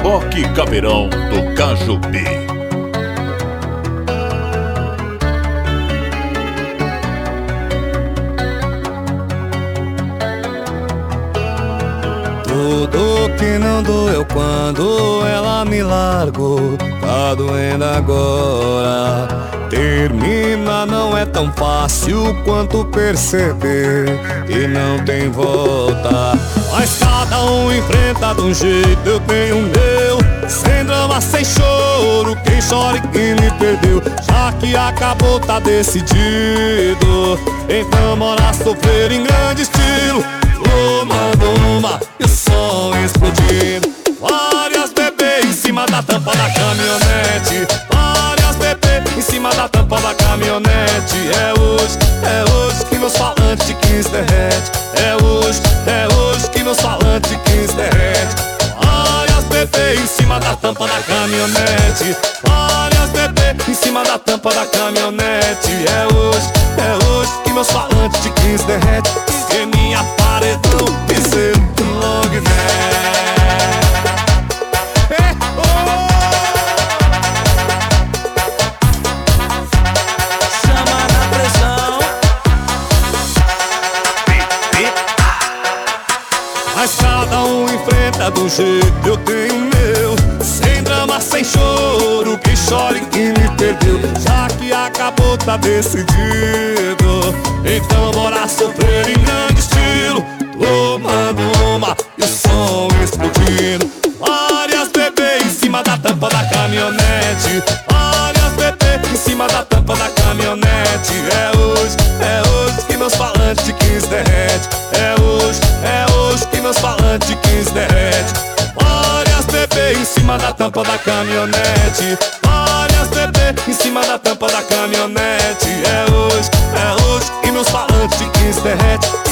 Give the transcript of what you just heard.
Rock Caveirão do Cajubi. Tudo que não doeu quando ela me largou, tá doendo agora. Termina não é tão fácil quanto perceber que não tem volta. Mas cada um enfrenta de um jeito, eu tenho o meu. Sem drama, sem choro, quem chora e quem me perdeu. Já que acabou, tá decidido. Então bora sofrer em grande estilo. Uma e o som explodindo. Várias bebês em cima da tampa da caminhonete. Várias bebês em cima da tampa da caminhonete. É hoje que meus falantes de 15 derrete. É hoje que meus falantes de 15 derrete. Várias bebês em cima da tampa da caminhonete. Várias bebês em cima da tampa da caminhonete. É hoje que meus falantes de 15 derrete. Que minha paredão piseiro long neck. Chama na pressão. Mas cada um enfrenta do jeito, eu tenho o meu. Sem drama, sem choro, quem chora e quem me perdeu. Já que acabou, tá decidido. Então bora sofrer em grande estilo. Tomando uma e o som explodindo. Várias bebês em cima da tampa da caminhonete. Várias bebês em cima da tampa da caminhonete. É hoje que meus falantes de 15 derrete. É hoje que meus falantes de 15 derrete. Várias bebês em cima da tampa da caminhonete. Várias bebês em cima da tampa da caminhonete. É hoje que meus falantes de 15 derrete.